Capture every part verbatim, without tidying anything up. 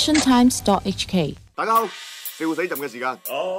fashion times dot h k。 大家好，笑死朕嘅時間。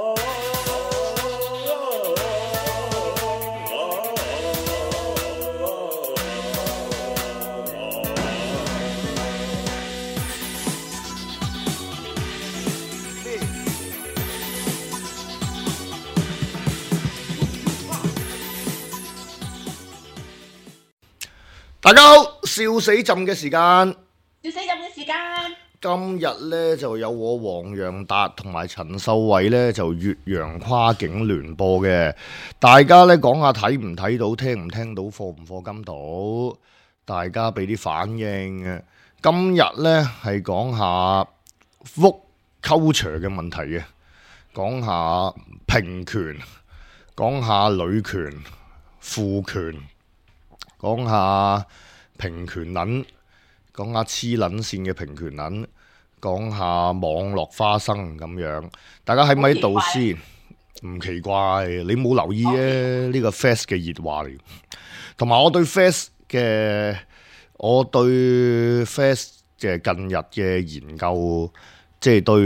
大家好，笑死朕嘅時間。 笑死朕嘅時間。 今日咧就有我黃洋達同埋陳秀慧咧就越洋跨境聯播嘅，大家咧講下睇唔睇到，聽唔聽到，課唔課金到，大家俾啲反應。今日咧係講下 woke culture 嘅問題嘅，講下平權，講下女權、父權，講下平權撚。講下黐撚線嘅平權撚，講下網絡花生咁樣，大家喺咪度先？唔奇怪，你冇留意咧？呢個 Fast 嘅熱話嚟，同埋我對 Fast 嘅，我對 Fast 嘅近日嘅研究，即係對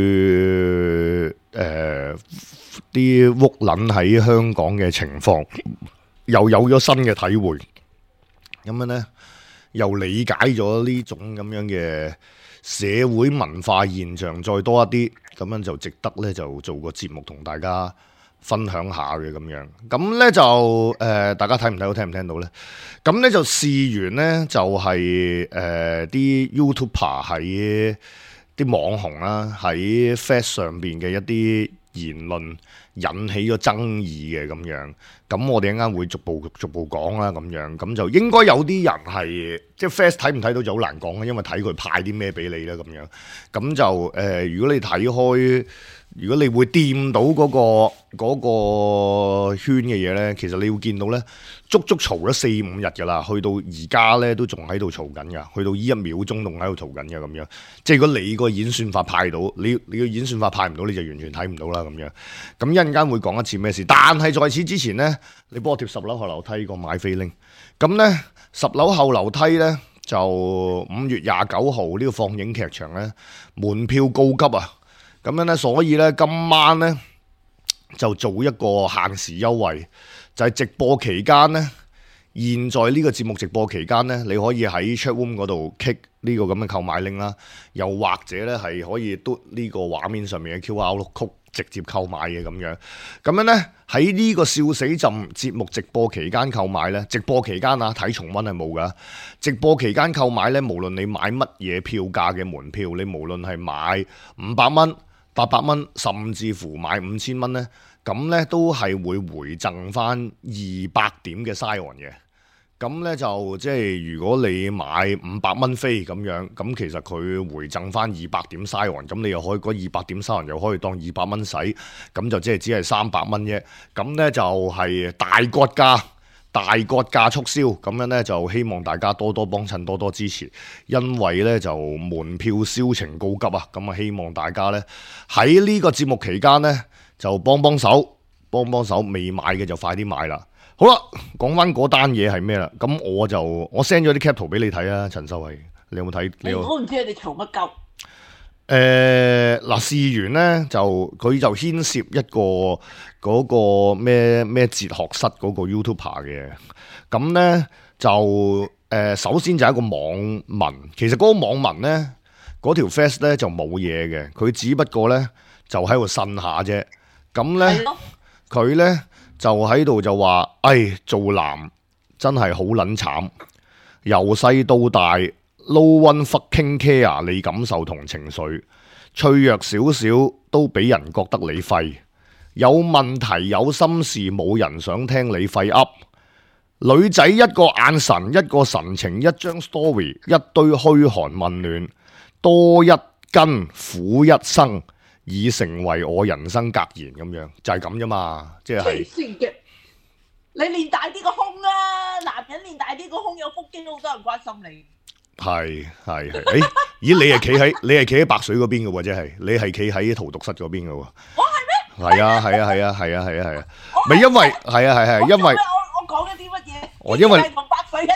誒啲屋撚喺香港嘅情況，又有咗新嘅體會。咁樣呢？又理解咗呢種咁樣嘅社會文化現象，再多一啲，咁樣就值得咧就做個節目同大家分享下嘅咁樣。咁咧就誒、呃，大家睇唔睇到，聽唔聽到咧？咁咧就試完咧，就係誒啲 YouTuber 喺啲網紅啦，喺 Fast 上邊嘅一啲言論引起咗爭議嘅咁樣，咁我哋一陣間會逐步逐步講啦咁樣，咁就應該有啲人係即係 Fast 睇唔睇到就好難講啦，因為睇佢派啲咩俾你啦咁樣，咁就誒、呃、如果你睇開，如果你會掂到嗰、嗰個嗰個圈嘅嘢咧，其實你會見到咧，足足嘈咗四五日噶啦，去到而家咧都仲喺度嘈緊噶，去到呢一秒鐘仲喺度嘈緊嘅咁樣。即係如果你個演算法派到，你你個演算法派唔到，你就完全睇唔到啦咁樣。咁一陣間會講一次咩事，但係在此之前咧，你幫我貼十樓後樓梯個買飛拎。咁咧十樓後樓梯咧就五月廿九號呢個放映劇場咧門票告急啊！咁樣咧，所以咧今晚咧就做一個限時優惠，就係、是、直播期間咧，現在呢個節目直播期間咧，你可以喺 chatroom 嗰度 kick 呢個咁嘅購買 link 啦，又或者咧係可以嘟呢個畫面上面嘅 Q R code 直接購買嘅咁樣。咁樣咧喺呢個笑死朕節目直播期間購買咧，直播期間啊睇重溫係冇噶。直播期間購買咧，無論你買乜嘢票價嘅門票，你無論係買五百蚊、八百蚊，甚至乎買五千蚊咧，咁咧都係會回贈翻二百點嘅 Scion 嘅。咁咧就即係如果你買五百蚊飛咁樣，咁其實佢回贈翻二百點 Scion，咁你又可以嗰二百點 Scion 又可以當二百蚊使，咁就即係只係三百蚊啫。咁咧就係大割價。大割價促銷，咁樣咧就希望大家多多幫襯，多多支持，因為咧就門票銷情告急啊！咁啊，希望大家咧喺呢個節目期間咧就幫幫手，幫幫手，未買嘅就快啲買啦。好啦，講翻嗰單嘢係咩啦？咁我就我 send 咗啲 cap 圖俾你睇啊，陳秀慧，你有冇睇？你我唔知你哋嘈乜鳩。 誒嗱，事緣咧就佢就牽涉一個嗰個咩咩哲學室嗰個 YouTuber 嘅，咁咧就誒、呃、首先就係一個網民，其實嗰個網民咧嗰條 Fast 咧就冇嘢嘅，佢只不過咧就喺度呻下啫，咁咧佢咧就喺度就話，唉，做男真係好撚慘，由細到大。No one fucking care 你感受同情緒，脆弱少少都俾人覺得你廢，有問題有心事冇人想聽你廢噏，女仔一個眼神一個神情一張 story 一堆噓寒問暖，多一根苦一生，已成為我人生格言咁樣，就係咁啫嘛，即係。 你練大啲個胸啊，男人練大啲個胸有腹肌，好多人關心你。 係係係，誒，咦？你係企喺你係企喺白水嗰邊嘅喎，即係你係企喺荼毒室嗰邊嘅喎。 我係咩？ 係啊係啊係啊係啊係啊係啊，咪因為係啊係係因為我我講咗啲乜嘢？ 我因為同白水一樣。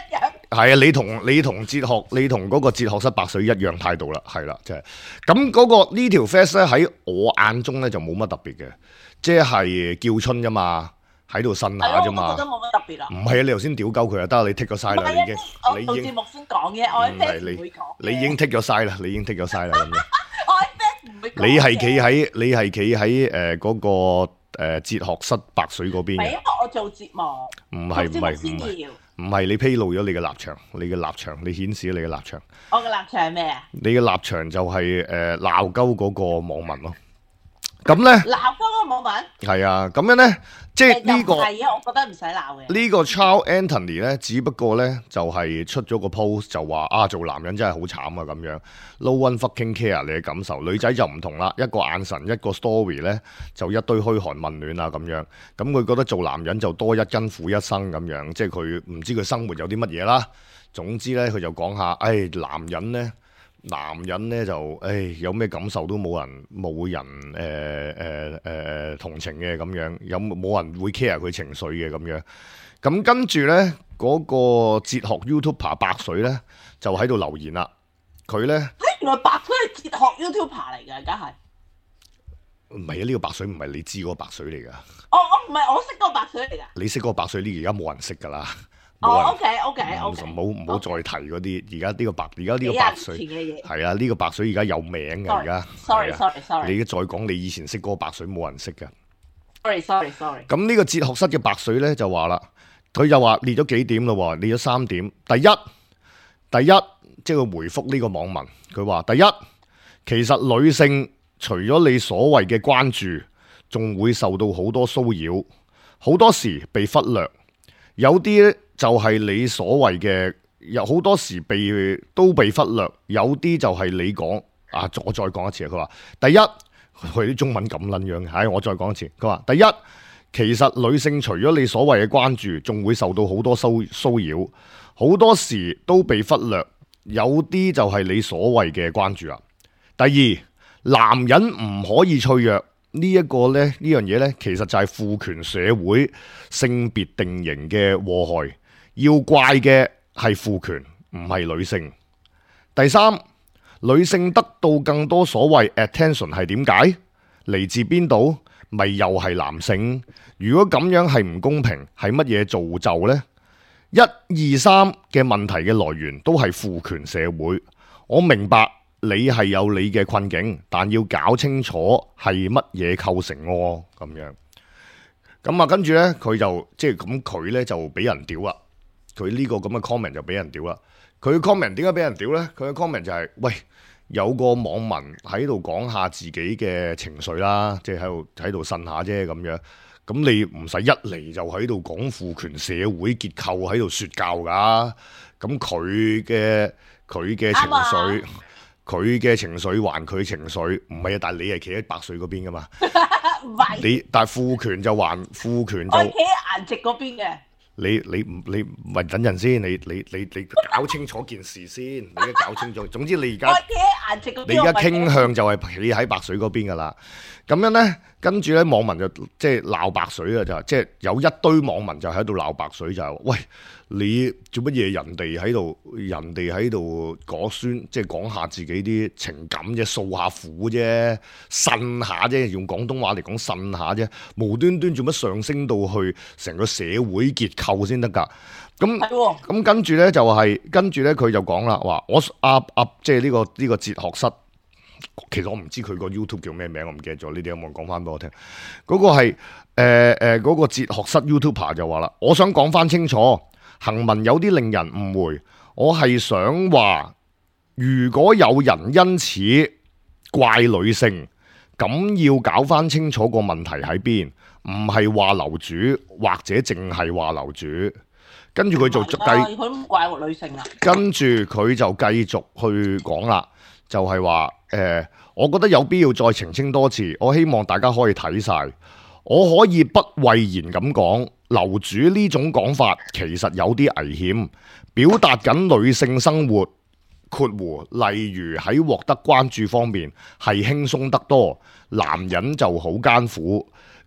係啊，你同你同哲學，你同嗰個哲學室白水一樣態度啦，係啦，即係咁嗰個呢條 fest 咧喺我眼中咧就冇乜特別嘅，即係叫春啫嘛，喺度呻下啫嘛。 我覺得冇乜特別啦。 唔係啊，你頭先屌鳩佢啊，得啦，你剔咗晒啦，你已經， 我做節目先講嘅，我喺 fest 唔會講。 你已經剔咗晒啦，你已經剔咗晒啦咁樣。 我喺 fest 唔會講。 你係企喺你係企喺誒嗰個誒哲學室白水嗰邊嘅。 唔係因為我做節目， 唔係唔係唔係。唔係你披露咗你嘅立場，你嘅立場，你顯示咗你嘅立場。 我嘅立場係咩啊？ 你嘅立場就係誒鬧鳩嗰個網民咯。咁咧鬧鳩嗰個網民係啊，咁樣咧，即係呢個係啊，我覺得唔使鬧嘅。 呢個 Charles Anthony 咧，只不過咧就係出咗個 post 就話啊，做男人真係好慘啊咁樣。No one fucking care 你嘅感受，女仔就唔同啦，一個眼神一個 story 咧就一堆噓寒問暖啊咁樣。咁佢覺得做男人就多一斤苦一生咁樣，即係佢唔知佢生活有啲乜嘢啦。總之咧，佢就講下，誒、哎、男人咧。男人咧就誒有咩感受都冇人冇人誒誒誒同情嘅咁樣，有冇人會 care 佢情緒嘅咁樣。咁跟住咧嗰個哲學 YouTuber 白水咧就喺度留言啦。佢咧原來白水係哲學 YouTuber 嚟㗎，而家係唔係啊？呢個白水唔係你知嗰個白水嚟㗎。 我我唔係我識嗰個白水嚟㗎。 你識嗰個白水呢？而家冇人識㗎啦。 哦，OK OK OK， 唔好唔好再提嗰啲。而家呢個白，而家呢個白水係啊，呢個白水而家有名嘅而家。 Sorry sorry sorry。 你再講你以前識嗰個白水，冇人識㗎。 Sorry sorry sorry。 咁呢個哲學室嘅白水咧就話啦，佢就話列咗幾點咯喎，列咗三點。第一，第一即係佢回覆呢個網民，佢話第一，其實女性除咗你所謂嘅關注，仲會受到好多騷擾，好多時被忽略，有啲咧。就係你所謂嘅，有好多時被都被忽略，有啲就係你講啊，我再講一次。佢話第一，佢啲中文咁撚樣嘅，係我再講一次。佢話第一，其實女性除咗你所謂嘅關注，仲會受到好多騷騷擾，好多時都被忽略，有啲就係你所謂嘅關注啊。第二，男人唔可以脆弱。呢一個呢，呢樣嘢呢，其實就係父權社會性別定型嘅禍害。要怪嘅係父權，唔係女性。第三，女性得到更多所謂 attention 係點解？嚟自邊度？咪又係男性？如果咁樣係唔公平，係乜嘢造就呢？一二三嘅問題嘅來源都係父權社會。我明白你係有你嘅困境，但要搞清楚係乜嘢構成喎咁樣。咁啊，跟住呢，佢就即係咁，佢呢就俾人屌啦。佢呢個咁嘅 comment 就俾人屌啦。佢嘅 comment 點解俾人屌呢？佢嘅 comment 就係、是、喂，有個網民喺度講下自己嘅情緒啦，即係喺度喺度呻下啫咁樣。咁你唔使一嚟就喺度講父權社會結構喺度説教㗎。咁佢嘅佢嘅情緒，佢嘅情緒還佢情緒，唔係啊！但係你係企喺白水嗰邊㗎嘛？ 唔係你，但係父權就還父權就。 我企喺顏值嗰邊嘅。 你你唔你咪等陣先，你你你你搞清楚件事先，你而家搞清楚。總之你而家你而家傾向就係企喺白水嗰邊噶啦。咁樣呢，跟住呢，網民就即係鬧白水啊，就即係有一堆網民就喺度鬧白水，就係話喂，你做乜嘢？人哋喺度，人哋喺度講宣，即係講下自己啲情感啫，訴下苦啫，呻下啫，用廣東話嚟講呻下啫，無端端做乜上升到去成個社會結構先得㗎？咁咁跟住呢，就係、是、跟住呢，佢就講啦，話我阿阿即係呢個呢、呢個哲學室。其實我唔知佢個 YouTube 叫咩名，我唔記得咗。你哋有冇講翻俾我聽？嗰、嗰個係誒誒嗰個哲學室 YouTuber 就話啦，我想講翻清楚，行文有啲令人誤會。我係想話，如果有人因此怪女性，咁要搞翻清楚個問題喺邊，唔係話樓主或者淨係話樓主。跟住佢就繼佢咁怪個女性啦。 跟住佢就繼續去講啦。就係話誒，我覺得有必要再澄清多次。我希望大家可以睇晒。我可以不諱言咁講，樓主呢種講法其實有啲危險，表達緊女性生活括弧，例如喺獲得關注方面係輕鬆得多，男人就好艱苦。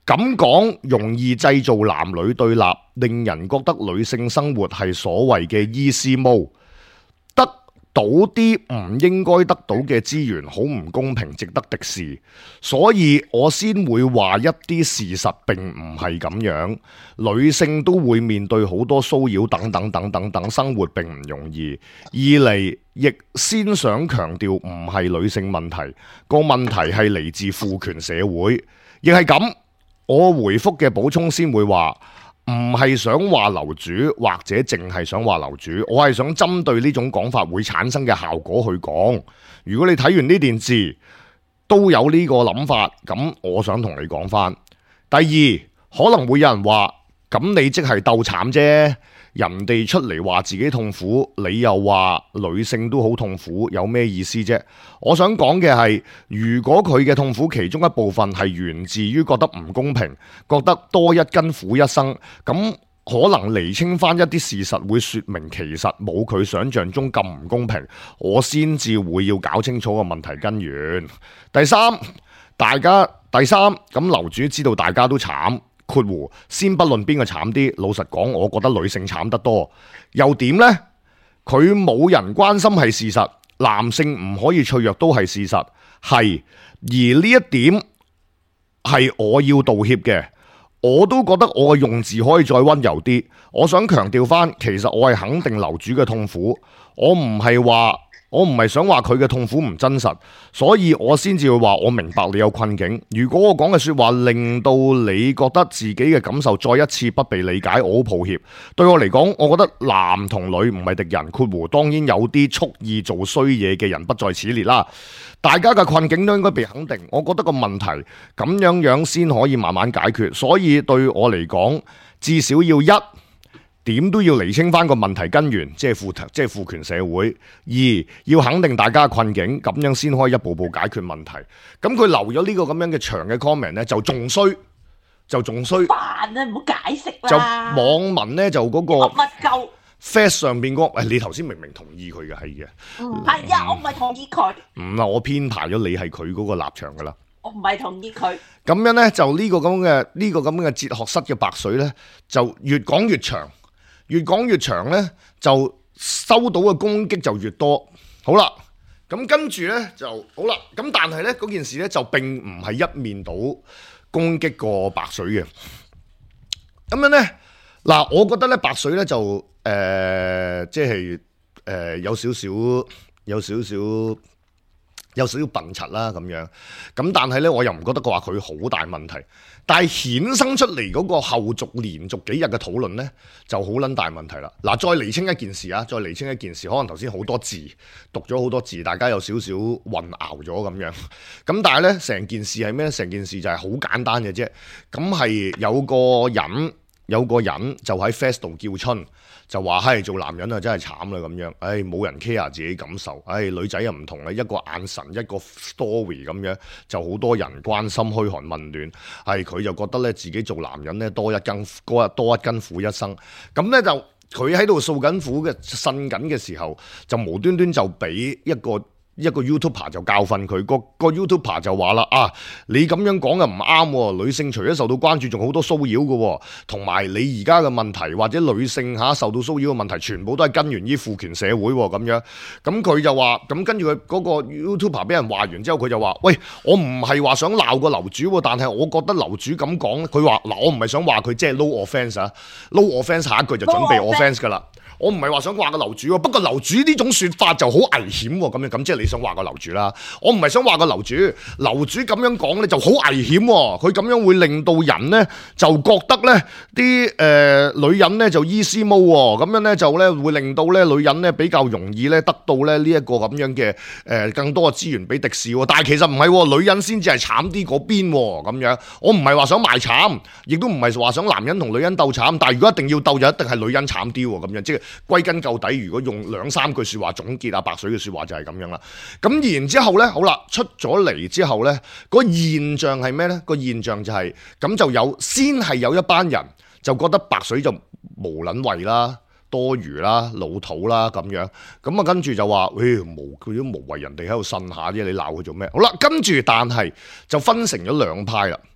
咁講容易製造男女對立，令人覺得女性生活係所謂嘅 easy mode，得到啲唔應該得到嘅資源，好唔公平，值得敵視。所以我先會話一啲事實並唔係咁樣，女性都會面對好多騷擾等等等等等，生活並唔容易。二嚟亦先想強調唔係女性問題，個問題係嚟自父權社會，亦係咁。我回覆嘅補充先會話，唔係想話樓主，或者淨係想話樓主，我係想針對呢種講法會產生嘅效果去講。如果你睇完呢件事都有呢個諗法，咁我想同你講翻。第二，可能會有人話，咁你即係鬥慘啫。人哋出嚟話自己痛苦，你又話女性都好痛苦，有咩意思啫？我想講嘅係，如果佢嘅痛苦其中一部分係源自於覺得唔公平，覺得多一斤苦一生，咁可能釐清翻一啲事實，會說明其實冇佢想象中咁唔公平，我先至會要搞清楚個問題根源。第三，大家第三咁樓主知道大家都慘。括弧先不論邊個慘啲，老實講，我覺得女性慘得多。又點呢？佢冇人關心係事實，男性唔可以脆弱都係事實，係。而呢一點係我要道歉嘅，我都覺得我嘅用字可以再溫柔啲。我想強調翻，其實我係肯定樓主嘅痛苦，我唔係話。我唔係想話佢嘅痛苦唔真實，所以我先至會話我明白你有困境。如果我講嘅說話令到你覺得自己嘅感受再一次不被理解，我好抱歉。對我嚟講，我覺得男同女唔係敵人，括弧當然有啲蓄意做衰嘢嘅人不在此列啦。大家嘅困境都應該被肯定，我覺得個問題咁樣樣先可以慢慢解決。所以對我嚟講，至少要一點都要釐清翻個問題根源，即係父即係父權社會。二，要肯定大家嘅困境，咁樣先可以一步步解決問題。咁佢留咗呢個咁樣嘅長嘅 comment 呢，就仲衰，就仲衰。 煩啊！唔好解釋就啦。 網民呢，就嗰個乜鳩 face 上邊嗰個，誒你頭先明明同意佢嘅係嘅， 唔係啊，我唔係同意佢。 唔啊，我編排咗你係佢嗰個立場噶啦。 我唔係同意佢。 咁樣呢，就呢個咁嘅呢個咁嘅哲學室嘅白水呢，就越講越長。越講越長呢，就收到嘅攻擊就越多。好啦，咁跟住呢就好啦。咁但係呢，嗰件事呢，就並唔係一面倒攻擊過白水嘅。咁樣呢，嗱，我覺得呢，白水呢就誒、呃，即係誒、呃、有少少有少少有少少笨柒啦咁樣。咁但係呢，我又唔覺得佢話佢好大問題。但係衍生出嚟嗰個後續連續幾日嘅討論呢，就好撚大問題啦。嗱，再釐清一件事啊，再釐清一件事，可能頭先好多字讀咗好多字，大家有少少混淆咗咁樣。咁但係呢，成件事係咩？成件事就係好簡單嘅啫。咁係有個人有個人就喺 Face 度叫春，就話係、哎、做男人啊真係慘啦咁樣。唉、哎，冇人 care 自己感受。唉、哎，女仔又唔同啦，一個眼神一個 story 咁樣，就好多人關心噓寒問暖。係、哎、佢就覺得咧自己做男人咧多一斤多多一斤苦一生。咁咧就佢喺度訴緊苦嘅呻緊嘅時候，就無端端就俾一個。一個 YouTuber 就教訓佢，個個 YouTuber 就話啦啊，你咁樣講又唔啱，女性除咗受到關注，仲好多騷擾嘅，同埋你而家嘅問題或者女性吓受到騷擾嘅問題，全部都係根源於父權社會咁樣。咁佢就話，咁跟住佢嗰個 YouTuber 俾人話完之後，佢就話：喂，我唔係話想鬧個樓主，但係我覺得樓主咁講，佢話嗱，我唔係想話佢即係 low offence 啊 ，low offence 下一句就準備 offence 噶啦。我唔係話想話個樓主喎，不過樓主呢種說法就好危險喎，咁樣咁即係你想話個樓主啦。我唔係想話個樓主，樓主咁樣講咧就好危險喎，佢咁樣會令到人咧就覺得咧啲誒女人咧就 easy mode 喎，咁樣咧就咧會令到咧女人咧比較容易咧得到咧呢一個咁樣嘅誒、呃、更多嘅資源俾敵視喎，但係其實唔係喎，女人先至係慘啲嗰邊喎，咁樣我唔係話想賣慘，亦都唔係話想男人同女人鬥慘，但係如果一定要鬥就一定係女人慘啲喎，咁樣即係。歸根究底，如果用兩三句說話總結啊，白水嘅說話就係咁樣啦。咁然之後呢，好啦，出咗嚟之後呢，個現象係咩呢？個現象就係、是、咁就有先係有一班人就覺得白水就無撚謂啦、多餘啦、老土啦咁樣。咁啊跟住就話，誒、哎、無佢都無謂人哋喺度呻下啫，你鬧佢做咩？好啦，跟住但係就分成咗兩派啦。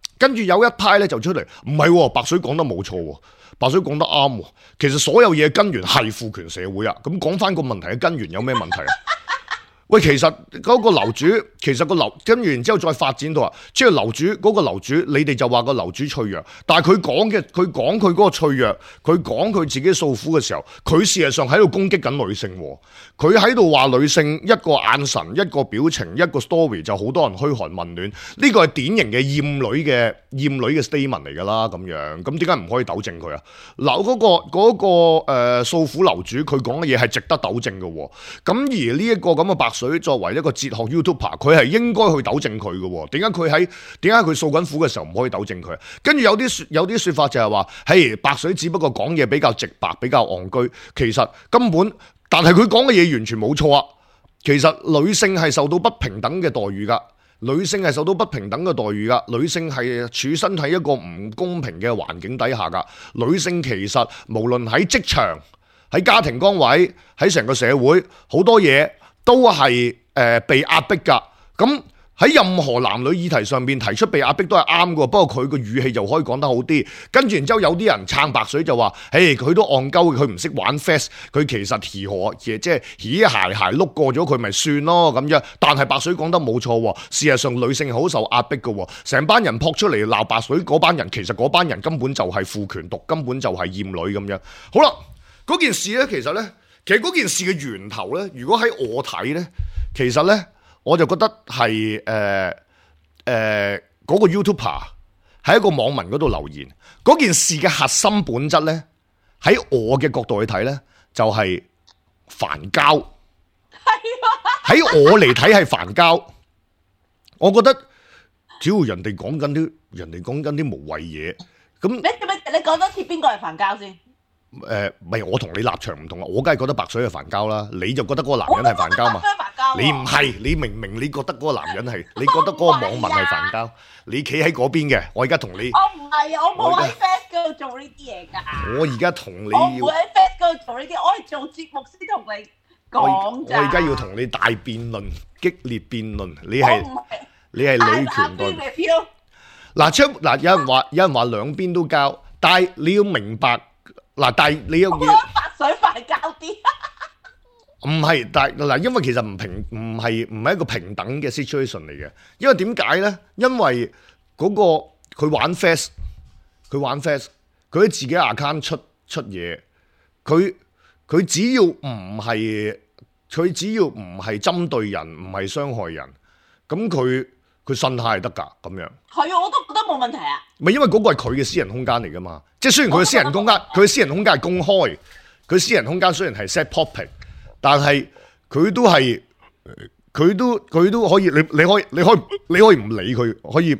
跟住有一派咧就出嚟，唔係喎，白水講得冇錯喎，白水講得啱喎。其實所有嘢根源係父權社會啊。咁講翻個問題嘅根源有咩問題啊？喂，其實嗰個樓主，其實個樓跟住然之後再發展到話，即係樓主嗰、嗰個樓主，你哋就話個樓主脆弱，但係佢講嘅，佢講佢嗰個脆弱，佢講佢自己訴苦嘅時候，佢事實上喺度攻擊緊女性喎。佢喺度話女性一個眼神、一個表情、一個 story 就好多人噓寒問暖，呢個係典型嘅厭女嘅厭女嘅 statement 嚟㗎啦。咁樣咁點解唔可以糾正佢啊？嗱、嗰個，嗰、嗰個誒、呃、訴苦樓主佢講嘅嘢係值得糾正嘅喎。咁而呢一個咁嘅白水作為一個哲學 YouTuber， 佢係應該去糾正佢嘅喎。點解佢喺點解佢訴緊苦嘅時候唔可以糾正佢？跟住有啲有啲説法就係話，嘿，白水只不過講嘢比較直白，比較戇居，其實根本，但係佢講嘅嘢完全冇錯啊。其實女性係受到不平等嘅待遇㗎，女性係受到不平等嘅待遇㗎，女性係處身喺一個唔公平嘅環境底下㗎。女性其實無論喺職場、喺家庭崗位、喺成個社會，好多嘢都係誒、呃、被壓迫㗎。咁喺任何男女議題上面提出被壓迫都係啱嘅，不過佢個語氣就可以講得好啲。跟住然之後有啲人撐白水就話，誒佢都戇鳩，佢唔識玩 fast， 佢其實如何即係起鞋鞋碌過咗佢咪算咯咁樣。但係白水講得冇錯喎，事實上女性好受壓迫嘅喎，成班人撲出嚟鬧白水嗰班人，其實嗰班人根本就係父權獨，根本就係厭女咁樣。好啦，嗰件事咧，其實咧，其實嗰件事嘅源頭咧，如果喺我睇咧，其實咧。我就覺得係誒誒嗰個 YouTuber 喺一個網民嗰度留言，嗰件事嘅核心本質咧，喺我嘅角度去睇咧，就係、是、煩交。喺我嚟睇係煩交。我覺得只要人哋講緊啲人哋講緊啲無謂嘢，咁你你你講多次邊個係煩交先？ 誒，唔係我同你立場唔同啊！我梗係覺得白水係煩交啦，你就覺得嗰個男人係煩交嘛？你唔係，你明明你覺得嗰個男人係，你覺得嗰個網民係煩交，你企喺嗰邊嘅。我而家同你， 我唔係啊，我冇喺 Face 嗰度做呢啲嘢㗎。 我而家同你， 我唔會喺 Face 嗰度做呢啲，我係做節目先同你講咋。 我而家要同你大辯論，激烈辯論。你係你係女權代表。嗱，出嗱有人話有人話兩邊都交，但係你要明白。嗱，但係你又要白水煩交啲， 唔係，但係嗱，因為其實唔平，唔係唔係一個平等嘅 situation 嚟嘅。因為點解咧？因為嗰個佢玩 fast， 佢玩 fast， 佢喺自己 account 出出嘢，佢佢只要唔係，佢只要唔係針對人，唔係傷害人，咁佢佢信下係得㗎，咁樣。 係啊，我都覺得冇問題啊。 唔係因為嗰個係佢嘅私人空間嚟㗎嘛，即係雖然佢嘅私人空間，佢嘅私人空間係公開，佢私人空間雖然係 set topic，但係佢都係佢都佢都可以，你你可以你可以你可以唔理佢，可以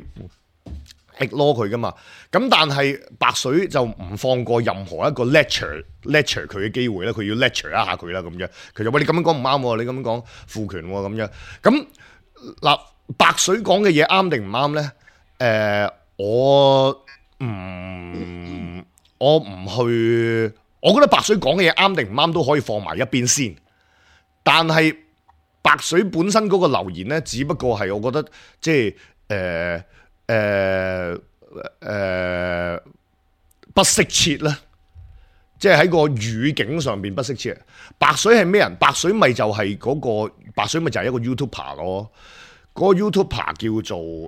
ignore 佢㗎嘛。咁但係白水就唔放過任何一個 lecture lecture 佢嘅機會咧，佢要 lecture 一下佢啦咁樣。佢就話你咁樣講唔啱喎，你咁樣講父權喎咁樣。咁嗱，白水講嘅嘢啱定唔啱咧？誒、呃，我唔、嗯、我唔去，我覺得白水講嘅嘢啱定唔啱都可以放埋一邊先。但係白水本身嗰個留言咧，只不過係我覺得即係誒誒誒不適切啦，即係喺個語境上邊不適切。白水係咩人？白水咪就係嗰、嗰個白水咪就係一個 YouTuber 咯。嗰、嗰個 YouTuber 叫做誒，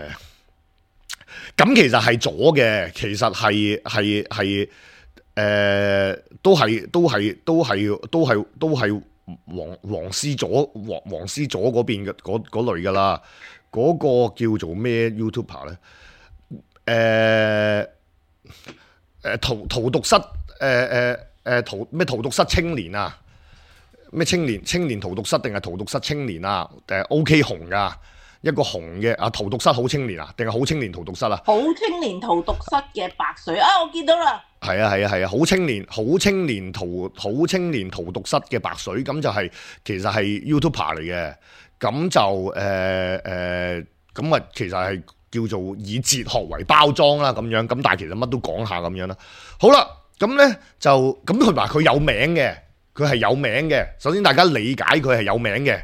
咁、呃、其實係左嘅，其實係係係誒，都係都係都係都係都係黃黃絲左黃黃絲左嗰邊嘅嗰嗰類噶啦。嗰、嗰個叫做咩 YouTuber 咧？誒誒荼荼毒室誒誒誒荼咩荼毒室青年啊？咩青年青年荼毒室定係荼毒室青年啊？誒 OK 紅噶一個紅嘅啊，荼毒室好青年啊，定係好青年荼毒室啊？ 好青年荼毒室嘅白水啊，我見到啦。係啊係啊係啊，好青年好青年荼好青年荼毒室嘅白水，咁就係、是、其實係 YouTuber 嚟嘅，咁就誒誒，咁、呃、啊、呃、其實係叫做以哲學為包裝啦咁樣，咁但係其實乜都講下咁樣啦。好啦，咁咧就咁佢話佢有名嘅。佢係有名嘅，首先大家理解佢係有名嘅，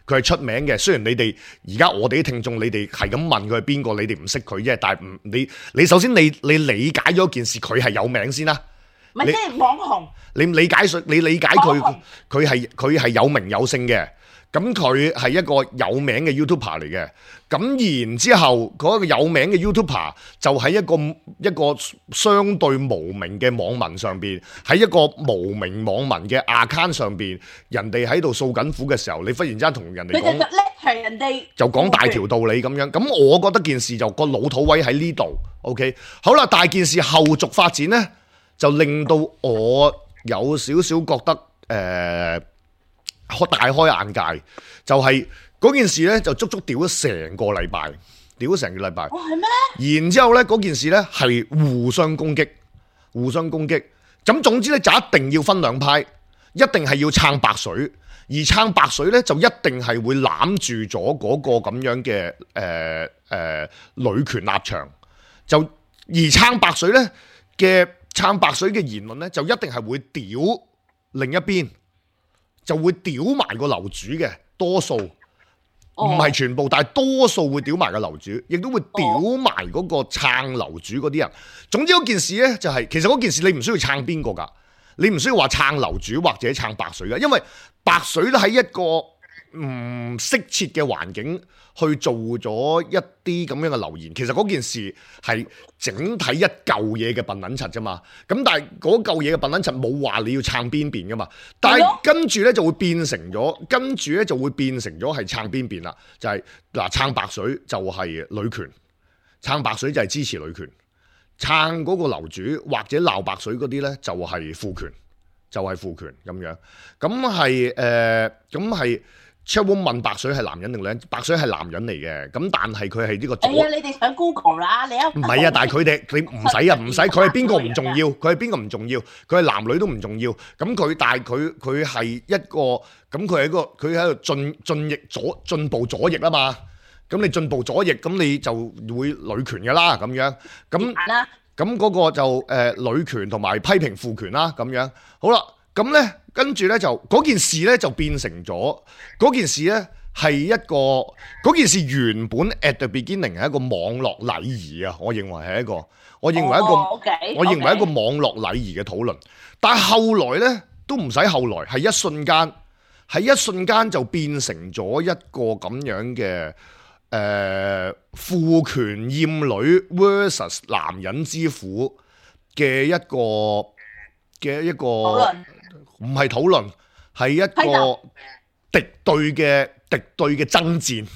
佢係出名嘅。雖然你哋而家我哋啲聽眾，你哋係咁問佢係邊個，你哋唔識佢啫。但係唔你你首先你你理解咗件事，佢係有名先啦。 唔係即係網紅。 你理解佢，你理解佢，佢係佢係有名有姓嘅。咁佢係一個有名嘅 YouTuber 嚟嘅。咁然之後嗰個有名嘅 YouTuber 就喺一個一個相對無名嘅網民上邊，喺一個無名網民嘅 account 上邊，人哋喺度訴緊苦嘅時候，你忽然之間同人哋講， 佢就叻係人哋就講大條道理咁樣。咁我覺得件事就個老土位喺呢度。OK， 好啦，大件事後續發展呢，就令到我有少少覺得誒。呃大開眼界，就係、是、嗰件事咧，就足足屌咗成個禮拜，屌咗成個禮拜。 哦，係咩？ 然之後咧，嗰件事咧係互相攻擊，互相攻擊。咁總之咧就一定要分兩派，一定係要撐白水，而撐白水咧就一定係會攬住咗嗰個咁樣嘅誒誒女權立場。就而撐白水咧嘅撐白水嘅言論咧，就一定係會屌另一邊。就會屌埋個樓主嘅，多數唔係全部，哦、但係多數會屌埋個樓主，亦都會屌埋嗰個撐樓主嗰啲人。總之嗰件事呢，就係、是，其實嗰件事你唔需要撐邊個㗎，你唔需要話撐樓主或者撐白水㗎，因為白水都喺一個唔適切嘅環境去做咗一啲咁樣嘅留言。其實嗰件事係整體一嚿嘢嘅笨撚柒啫嘛。咁但係嗰嚿嘢嘅笨撚柒冇話你要撐邊邊噶嘛。但係跟住咧就會變成咗，跟住咧就會變成咗係撐邊邊啦。就係、是、嗱，撐白水就係女權，撐白水就係支持女權，撐嗰個樓主或者鬧白水嗰啲咧就係父權，就係、是、父權咁樣。咁係誒，咁、呃、係。Chatroom 問白水係男人定女人？白水係男人嚟嘅，咁但係佢係呢個。哎呀，你哋上 Google 啦，你唔係啊，但係佢哋你唔使啊，唔使，佢係邊個唔重要，佢係邊個唔重要，佢係男女都唔重要。咁佢但係佢佢係一個，咁佢係一個，佢喺度進進逆左進步左翼啊嘛。咁你進步左翼，咁你就會女權㗎啦，咁樣。咁咁嗰個就誒、呃、女權同埋批評父權啦，咁樣。好啦。咁咧，跟住咧就嗰件事咧就變成咗嗰件事咧係一個嗰件事原本 at the beginning 係一個網絡禮儀啊，我認為係一個，我認為一個， 哦 okay, 我認為一個網絡禮儀嘅討論。但係後來咧都唔使後來，係一瞬間，係一瞬間就變成咗一個咁樣嘅誒父權厭女 versus 男人之苦嘅一個嘅一個。唔係討論，係一個敵對嘅敵對嘅爭戰，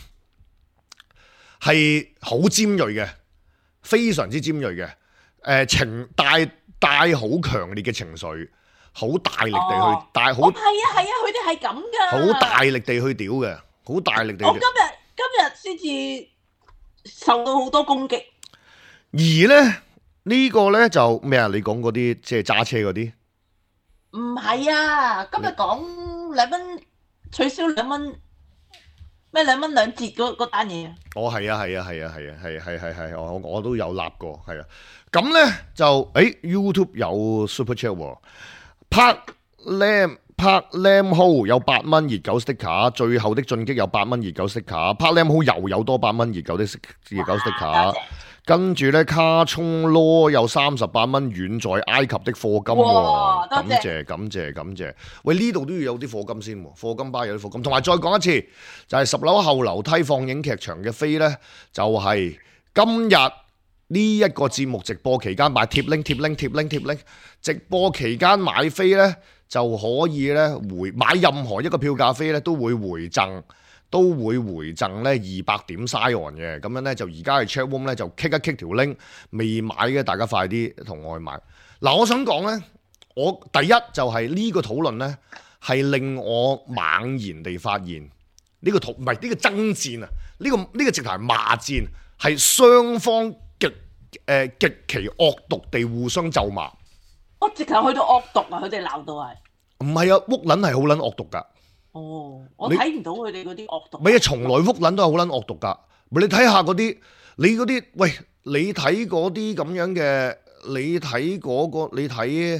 係好尖鋭嘅，非常之尖鋭嘅。誒、呃、情帶帶好強烈嘅情緒，好大力地去、哦、帶好。係啊係啊，佢哋係咁噶。 好大力地去屌嘅，好大力地。 我今日今日先至受到好多攻擊。 而咧呢、呢個咧就咩啊？你講嗰啲即係揸車嗰啲。 唔係啊！今日講兩蚊取消兩蚊咩兩蚊兩折嗰嗰單嘢啊！ 哦，係啊，係啊，係啊，係啊，係係係係，我我都有立過，係啊。咁咧就誒 YouTube 有 Super Chat 喎 ，Park Lam Park Lam Ho 有八蚊熱狗 sticker，最後的進擊有八蚊熱狗 sticker，Park Lam Ho 又有多八蚊熱狗的熱狗 sticker。跟住咧，卡聰羅有三十八蚊遠在埃及的課金喎，感謝感謝感謝。喂，呢度都要有啲課金先喎，課金吧有啲課金。同埋再講一次，就係、是、十樓後樓梯放映劇場嘅飛呢，就係、是、今日呢一個節目直播期間買貼 link 貼 link 貼 link 貼 link，直播期間買飛呢，就可以呢回買任何一個票價飛呢都會回贈。都會回贈咧二百點 Scion 嘅，咁樣咧就而家係 Chatroom 咧就 kick 一 kick 條 link， 未買嘅大家快啲同我去買。嗱，我想講咧，我第一就係呢個討論咧係令我猛然地發現呢、呢個討唔係呢個爭戰啊，呢、呢個呢、呢個直頭係罵戰，係雙方極誒、呃、極其惡毒地互相咒罵。 我直頭去到惡毒啊！佢哋鬧到係唔係啊？屋撚係好撚惡毒㗎。 哦，我睇唔到佢哋嗰啲惡毒。 咪啊，從來屋撚都係好撚惡毒噶。咪你睇下嗰啲，你嗰啲，喂，你睇嗰啲咁樣嘅，你睇嗰個，你睇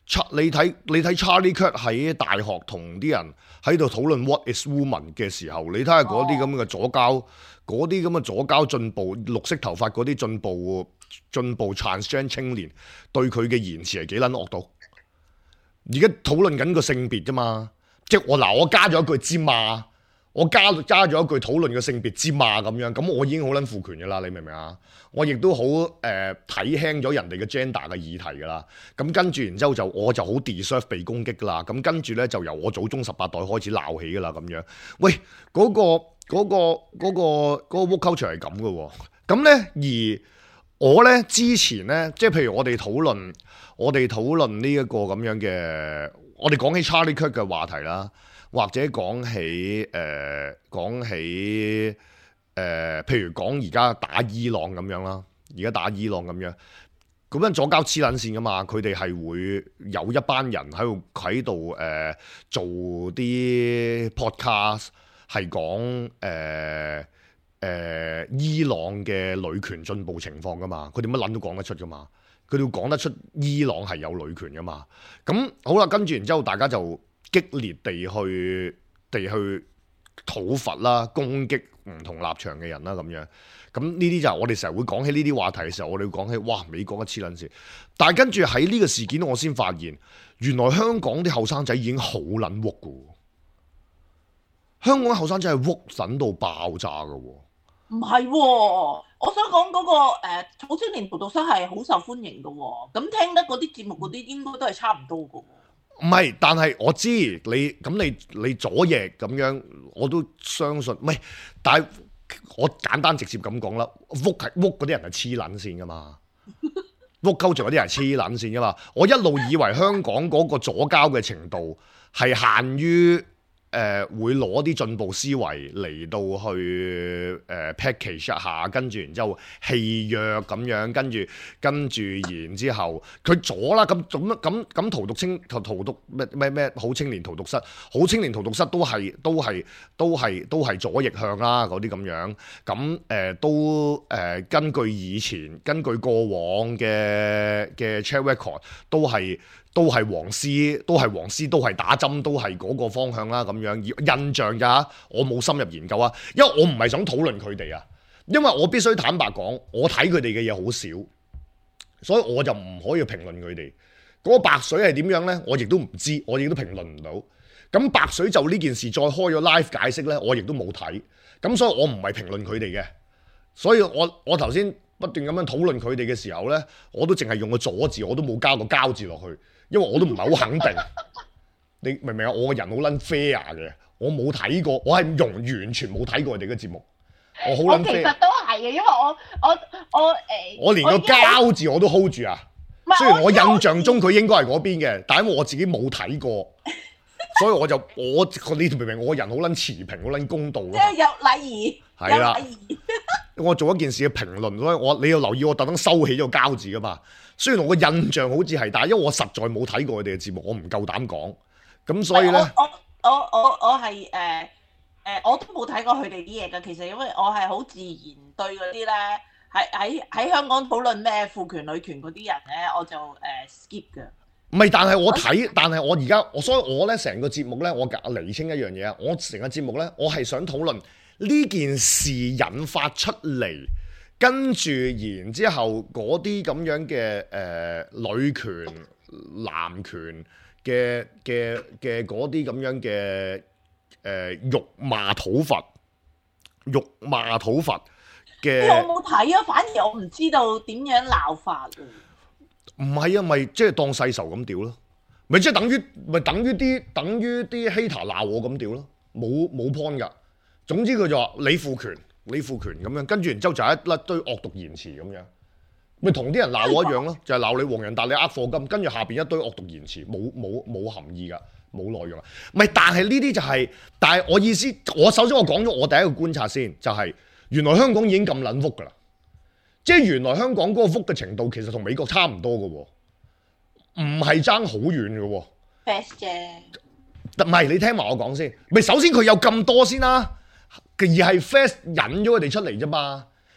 你睇你睇 Charlie Kirk 喺大學同啲人喺度討論 What is woman 嘅時候，你睇下嗰啲咁嘅左膠，嗰啲咁嘅左膠進步綠色頭髮嗰啲進步進步 transgender 青年對佢嘅言辭係幾撚惡到？而家討論緊個性別啫嘛，即係我嗱我加咗一句之嘛。我加加咗一句討論嘅性別之嘛咁樣，咁我已經好撚賦權嘅啦，你明唔明啊？我亦都好誒睇輕咗人哋嘅 gender 嘅議題嘅啦。咁跟住然之後就我就好 deserve 被攻擊㗎啦。咁跟住咧就由我祖宗十八代開始鬧起㗎啦咁樣。喂，嗰、嗰個嗰、嗰個嗰、嗰個嗰、嗰個 woke culture 係咁嘅喎。咁咧而我咧之前咧，即係譬如我哋討論我哋討論呢一個咁樣嘅，我哋講起 Charlie Kirk 嘅話題啦。或者講起誒、呃、講起誒、呃，譬如講而家打伊朗咁樣啦，而家打伊朗咁樣，咁樣左膠黐撚線噶嘛，佢哋係會有一班人喺度喺度誒做啲 podcast 係講誒誒伊朗嘅女權進步情況噶嘛，佢哋乜撚都講得出噶嘛，佢哋會講得出伊朗係有女權噶嘛，咁好啦，跟住然之後大家就激烈地去地去討伐啦，攻擊唔同立場嘅人啦，咁樣咁呢啲就係我哋成日會講起呢啲話題嘅時候，我哋會講起哇美國嘅黐撚線，但係跟住喺呢個事件，我先發現原來香港啲後生仔已經好撚鬱㗎，香港啲後生仔係鬱撚到爆炸㗎喎。 唔係喎，我想講嗰、嗰個誒、呃、草青年荼毒室係好受歡迎㗎喎，咁聽得嗰啲節目嗰啲應該都係差唔多㗎喎。 唔係，但係我知你咁你你左翼咁樣，我都相信。唔係，但係我簡單直接咁講啦，屋係屋嗰啲人係黐撚線噶嘛，屋溝住嗰啲人係黐撚線噶嘛。我一路以為香港嗰個左膠嘅程度係限於。誒、呃、會攞啲進步思維嚟到去誒、呃、package 一下，跟住然之後戲約咁樣，跟住跟住然之後佢左啦，咁咁咁咁荼毒青荼荼毒咩咩咩好青年荼毒室，好青年荼毒室都係都係都係都係左翼向啦嗰啲咁樣，咁誒、呃、都誒、呃、根據以前根據過往嘅嘅 check record 都係。都係黃絲，都係黃絲，都係打針，都係嗰個方向啦咁樣。印象咋？我冇深入研究啊，因為我唔係想討論佢哋啊。因為我必須坦白講，我睇佢哋嘅嘢好少，所以我就唔可以評論佢哋。嗰個白水係點樣呢？我亦都唔知，我亦都評論唔到。咁白水就呢件事再開咗 live 解釋呢，我亦都冇睇。咁所以我唔係評論佢哋嘅。所以我我頭先不斷咁樣討論佢哋嘅時候呢，我都淨係用個左字，我都冇加個膠字落去。因為我都唔係好肯定，你明唔明啊？我個人好撚 fair 嘅，我冇睇過，我係用完全冇睇過佢哋嘅節目，我好撚 fair。 其實都係嘅，因為我我我誒， 我連個膠字我都 hold 住啊。雖然我印象中佢應該係嗰邊嘅，但係因為我自己冇睇過，所以我就我你明唔明？我個人好撚持平，好撚公道嘅。即係有禮儀， 係啦。我做一件事嘅評論，所以我你要留意，我特登收起咗個膠字噶嘛。雖然我個印象好似係，但係因為我實在冇睇過佢哋嘅節目，我唔夠膽講。咁所以咧， 我我我我我係誒誒，我都冇睇過佢哋啲嘢㗎。其實因為我係好自然對嗰啲咧，喺喺喺香港討論咩父權女權嗰啲人咧，我就誒、呃、skip 㗎。 唔係，但係我睇，但係我而家我所以我咧成個節目咧，我釐清一樣嘢啊！我成個節目咧，我係想討論呢件事引發出嚟。跟住，然之後嗰啲咁樣嘅誒、呃、女權、男權嘅嘅嘅嗰啲咁樣嘅誒、呃、辱罵討伐、辱罵討伐嘅， 我冇睇啊，反而我唔知道點樣鬧法啊。 唔係啊，咪即係當世仇咁屌咯，咪即係等於咪等於啲等於啲 hater 鬧我咁屌咯，冇冇 point 㗎。總之佢就話你父權。你父權咁樣，跟住然之後就係一堆惡毒言辭咁樣，咪同啲人鬧我一樣咯，就係、是、鬧你黃人達你呃貨金，跟住下邊一堆惡毒言辭，冇冇冇含義㗎，冇內容啊。咪但係呢啲就係、是，但係我意思，我首先我講咗我第一個觀察先，就係、是、原來香港已經咁撚福㗎啦，即係原來香港嗰個福嘅程度其實同美國差唔多㗎喎，唔係爭好遠㗎喎。 Best 啫， 唔係你聽埋我講先，咪首先佢有咁多先啦。而係 Fast 引咗佢哋出嚟啫嘛，而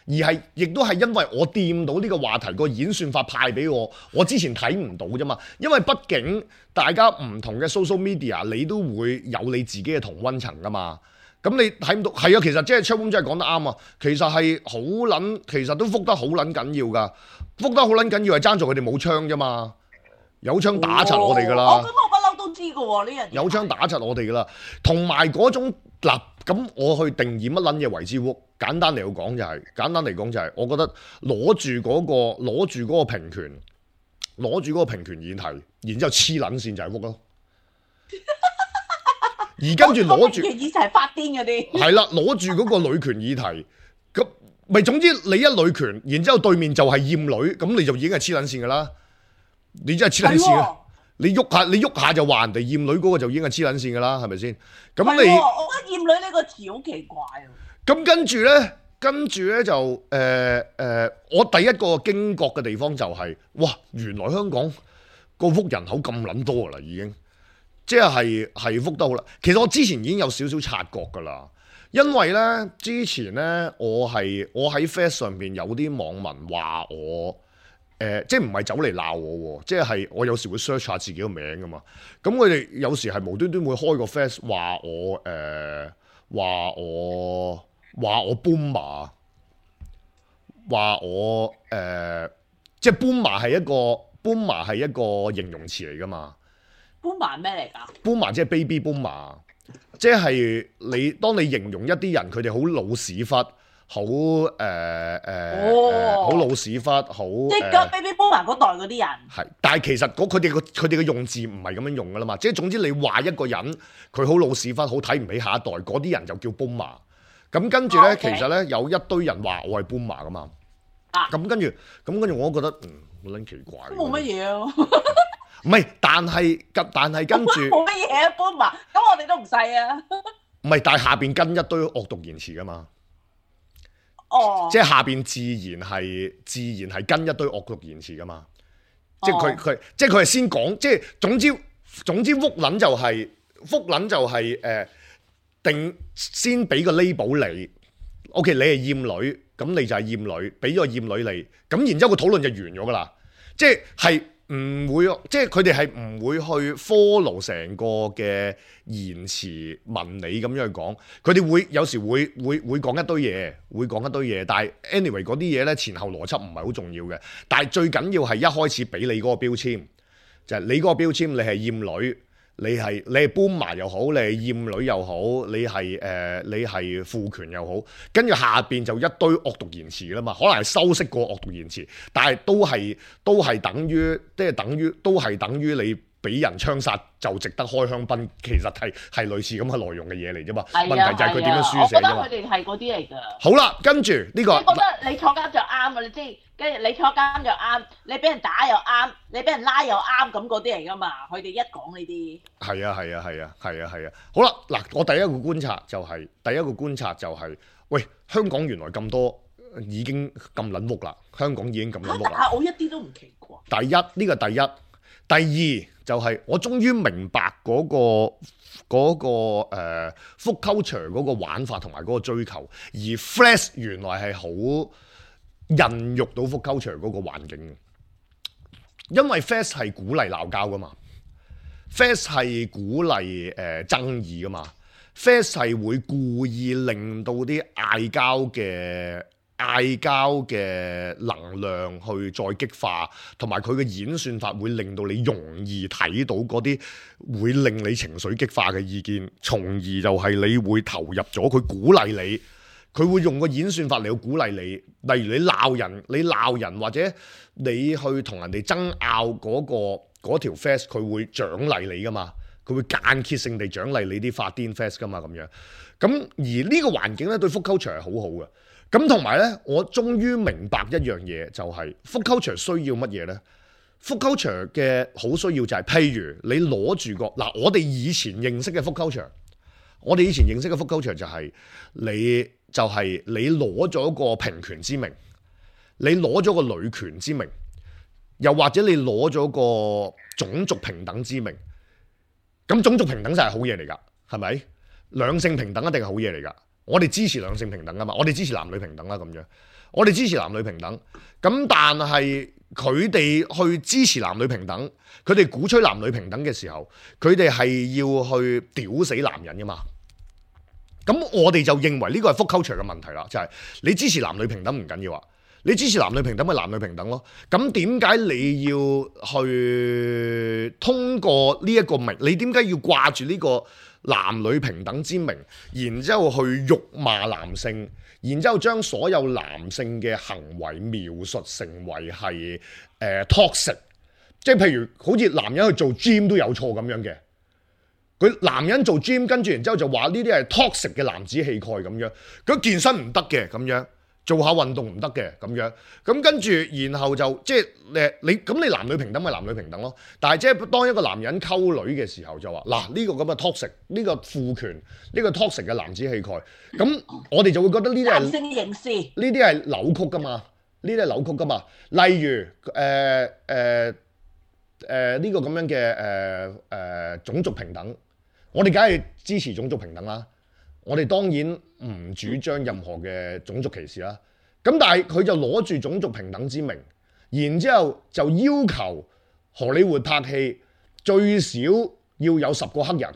而係亦都係因為我掂到呢個話題個演算法派俾我，我之前睇唔到啫嘛。因為畢竟大家唔同嘅 social media， 你都會有你自己嘅同溫層噶嘛。咁你睇唔到係啊，其實即係 Chatroom 真係講得啱啊。其實係好撚，其實都覆得好撚緊要噶，覆得好撚緊要係爭在佢哋冇槍啫嘛。有槍打柒我哋噶啦。 哦，咁我不嬲都知噶喎呢樣嘢。 有槍打柒我哋噶啦，同埋嗰種嗱，咁我去定義乜撚嘢為之屋？簡單嚟講就係、是，簡單嚟講就係、是，我覺得攞住嗰個攞住嗰個平權，攞住嗰個平權議題，然之後黐撚線就係屋咯。而跟住攞住， 平權議題係發癲嗰啲。係啦，攞住嗰個女權議題，咁咪總之你一女權，然之後對面就係厭女，咁你就已經係黐撚線噶啦。你真係黐撚線啊！你喐下，你喐下就話人哋厭女嗰個就已經係黐撚線噶啦，係咪先？咁你我覺得厭女呢個詞好奇怪啊！ 咁跟住咧，跟住咧就誒誒、呃呃，我第一個驚覺嘅地方就係、是，哇！原來香港個福人口咁撚多啦，已經即係係福得好啦。其實我之前已經有少少察覺噶啦，因為咧之前咧我係我喺 Face 上邊有啲網民話我。誒、呃，即係唔係走嚟鬧我喎？即係我有時會 search 下自己個名噶嘛。咁佢哋有時係無端端會開個 face 話我誒，話、呃、我話我 boomer，話我誒、呃，即係 boomer 係一個 boomer 係一個形容詞嚟噶嘛。 boomer 咩嚟㗎 boomer 即係 baby boomer，即係你當你形容一啲人佢哋好老屎忽。好誒誒誒，好老屎忽，好即係 baby boomer 嗰代嗰啲人。係， 但係其實佢哋個佢哋嘅用字唔係咁樣用噶啦嘛。即係總之你話一個人佢好老屎忽，好睇唔起下一代，嗰啲人就叫 boomer。咁跟住咧， Okay. 其實咧有一堆人話我係 boomer 噶嘛。啊。咁跟住，咁跟住我都覺得嗯好撚奇怪。 都冇乜嘢啊。 唔係，但係但係跟住。 冇乜嘢啊 boomer，咁我哋都唔細啊。 唔係，但係下邊跟一堆惡毒言辭噶嘛。 哦， 即係下邊自然係自然係跟一堆惡毒言辭噶嘛，哦、即係佢佢即係佢係先講，即係總之總之屋撚就係、是、屋撚就係、是、誒、呃、定先俾個 label 你 ，OK 你係厭女，咁你就係厭女，俾咗個厭女你，咁然之後個討論就完咗噶啦，即係係。唔會，即係佢哋係唔會去 follow 成個嘅言辭文理咁樣去講，佢哋會有時會會會講一堆嘢，會講一堆嘢，但係 anyway 嗰啲嘢咧前後邏輯唔係好重要嘅，但係最緊要係一開始俾你嗰個標籤，就係、是、你嗰個標籤，你係厭女。你係你係 boomer 又好，你係厭女又好，你係誒、呃、你係父權又好，跟住下邊就一堆惡毒言辭啦嘛，可能係修飾過惡毒言辭，但係都係都係等於即係等於都係等於你俾人槍殺就值得開香檳，其實係係類似咁嘅內容嘅嘢嚟啫嘛。 啊、 問題就係佢點樣書寫啫嘛。 我覺得佢哋係嗰啲嚟㗎。 好啦，跟住呢、呢個， 我覺得你坐監就啱啊！你即係跟住你坐監就啱，你俾人打又啱，你俾人拉又啱，咁嗰啲嚟㗎嘛。佢哋一講呢啲，係啊係啊係啊係啊係啊。好啦，嗱，我第一個觀察就係、係、第一個觀察就係、係，喂，香港原來咁多已經咁撚屋啦，香港已經咁撚屋啦。 但係我一啲都唔奇怪。 第一呢、呢個第一，第二。就係我終於明白嗰、嗰個嗰、嗰個誒 Food Culture 嗰個玩法同埋嗰個追求，而 Flash 原來係好孕育到 Food Culture 嗰個環境，因為 Flash 係鼓勵鬧交噶嘛 ，Flash 係鼓勵誒、呃、爭議噶嘛 ，Flash 係會故意令到啲嗌交嘅。嗌交嘅能量去再激化，同埋佢嘅演算法會令到你容易睇到嗰啲會令你情緒激化嘅意見，從而就係你會投入咗，佢鼓勵你，佢會用個演算法嚟去鼓勵你。例如你鬧人，你鬧人或者你去同人哋爭拗嗰個嗰條 face，佢會獎勵你噶嘛，佢會間歇性地獎勵你啲發癲 face 噶嘛咁樣。咁而呢個環境咧對 Food Culture 係好好嘅。咁同埋咧，我終於明白一樣嘢，就係 Food Culture 需要乜嘢咧 Food Culture 嘅好需要就係，譬如你攞住個嗱，我哋以前認識嘅 Food Culture，我哋以前認識嘅 Food Culture 就係你就係你攞咗個平權之名，你攞咗個女權之名，又或者你攞咗個種族平等之名。咁種族平等就係好嘢嚟㗎，係咪？兩性平等一定係好嘢嚟㗎。我哋支持兩性平等啊嘛，我哋支持男女平等啦咁樣。 我哋支持男女平等。咁但係佢哋去支持男女平等，佢哋鼓吹男女平等嘅時候，佢哋係要去屌死男人噶嘛。咁我哋就認為呢個係 fuck culture 嘅問題啦，就係、是、你支持男女平等唔緊要啊，你支持男女平等咪男女平等咯。咁點解你要去通過呢一個名？你點解要掛住呢個男女平等之名，然之後去辱罵男性，然之後將所有男性嘅行為描述成為係誒、呃、toxic， 即係譬如好似男人去做 gym 都有錯咁樣嘅。佢男人做 gym， 跟住然之後就話呢啲係 toxic 嘅男子氣概咁樣，佢健身唔得嘅咁樣，做下運動唔得嘅咁樣，咁跟住然後就即係誒你咁你男女平等咪男女平等咯，但係即係當一個男人溝女嘅時候就話嗱呢個咁嘅 toxic 呢個父權呢、呢個 toxic 嘅男子氣概，咁我哋就會覺得呢啲係男性凝視， 呢啲係扭曲噶嘛，呢啲係扭曲噶嘛，例如誒誒誒呢個咁樣嘅誒誒種族平等。我哋梗係支持種族平等啦，我哋當然唔主張任何嘅種族歧視啦。咁但係佢就攞住種族平等之名，然之後就要求荷里活拍戲最少要有十個黑人。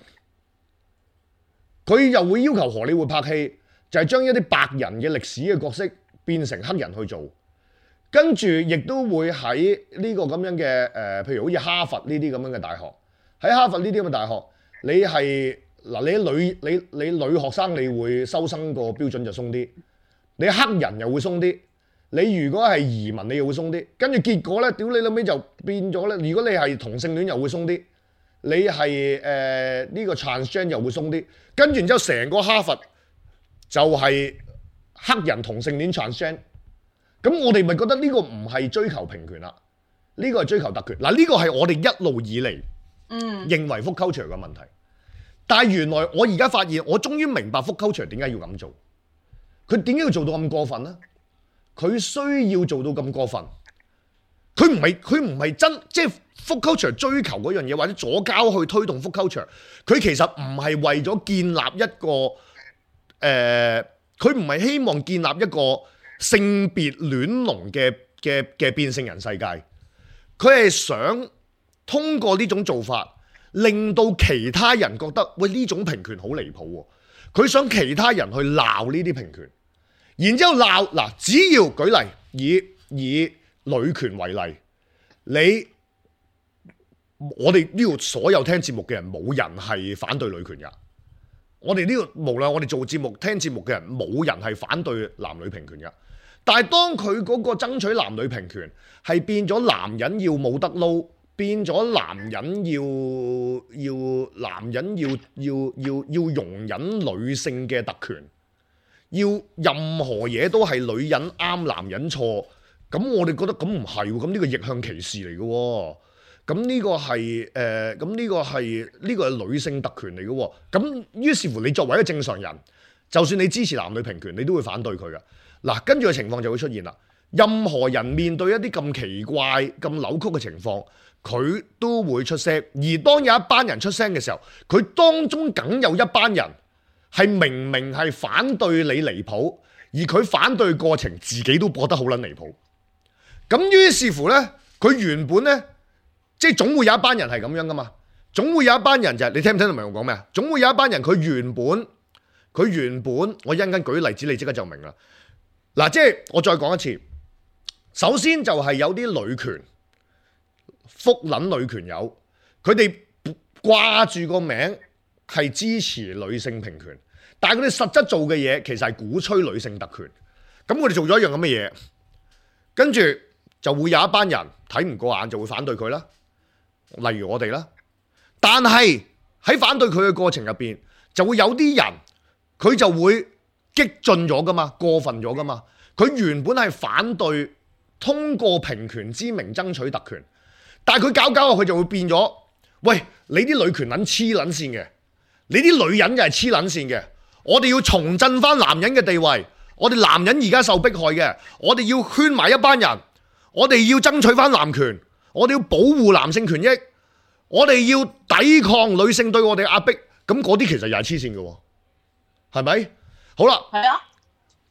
佢又會要求荷里活拍戲就係將一啲白人嘅歷史嘅角色變成黑人去做，跟住亦都會喺呢個咁樣嘅誒、呃，譬如好似哈佛呢啲咁樣嘅大學，喺哈佛呢啲咁嘅大學。你係嗱，你女你你女學生，你會收生個標準就鬆啲；你黑人又會鬆啲；你如果係移民，你又會鬆啲。跟住結果咧，屌你老尾就變咗咧。如果你係同性戀，又會鬆啲；你係誒呢個 transgender 又會鬆啲。跟住然之後，成個哈佛就係黑人同性戀 transgender。咁我哋咪覺得呢個唔係追求平權啦，呢個係追求特權。嗱，呢個係我哋一路以嚟嗯認為 fuck culture 嘅問題。但係原來我而家發現，我終於明白 fuck culture 點解要咁做。佢點解要做到咁過分呢？佢需要做到咁過分，佢唔係佢唔係真即係 fuck culture 追求嗰樣嘢，或者左膠去推動 fuck culture。佢其實唔係為咗建立一個誒，佢唔係希望建立一個性別戀龍嘅嘅嘅變性人世界。佢係想通過呢種做法。令到其他人覺得喂呢種平權好離譜喎，佢想其他人去鬧呢啲平權，然之後鬧嗱，只要舉例以以女權為例，你我哋呢度所有聽節目嘅人冇人係反對女權㗎，我哋呢度無論我哋做節目聽節目嘅人冇人係反對男女平權㗎，但係當佢嗰個爭取男女平權係變咗男人要冇得撈。變咗男人要要男人要要要要容忍女性嘅特權，要任何嘢都係女人啱男人錯，咁我哋覺得咁唔係喎，咁呢個逆向歧視嚟嘅喎，咁呢個係誒，咁呢個係呢個係女性特權嚟嘅喎，咁於是乎你作為一個正常人，就算你支持男女平權，你都會反對佢嘅。嗱，跟住嘅情況就會出現啦，任何人面對一啲咁奇怪、咁扭曲嘅情況。佢都會出聲，而當有一班人出聲嘅時候，佢當中梗有一班人係明明係反對你離譜，而佢反對過程自己都覺得好撚離譜。咁於是乎呢，佢原本呢，即係總會有一班人係咁樣噶嘛，總會有一班人就係、是、你聽唔聽到明我講咩啊？總會有一班人佢原本佢原本我一陣間舉例子，你即刻就明啦。嗱，即係我再講一次，首先就係有啲女權。福撚女權友，佢哋掛住個名係支持女性平權，但係佢哋實質做嘅嘢其實係鼓吹女性特權。咁我哋做咗一樣咁嘅嘢，跟住就會有一班人睇唔過眼，就會反對佢啦。例如我哋啦，但係喺反對佢嘅過程入邊，就會有啲人佢就會激進咗噶嘛，過分咗噶嘛。佢原本係反對通過平權之名爭取特權。但係佢搞搞下，佢就會變咗。喂，你啲女權撚黐撚線嘅，你啲女人又係黐撚線嘅。我哋要重振翻男人嘅地位。我哋男人而家受迫害嘅，我哋要圈埋一班人。我哋要爭取翻男權，我哋要保護男性權益，我哋要抵抗女性對我哋壓迫。咁嗰啲其實又係黐線嘅，係咪？好啦， 係啊。